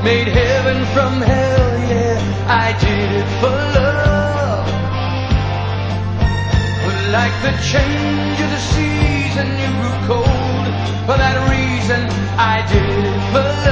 made heaven from hell, yeah, I did it for love. But like the change of the season, you grew cold. For that reason, I did it for love.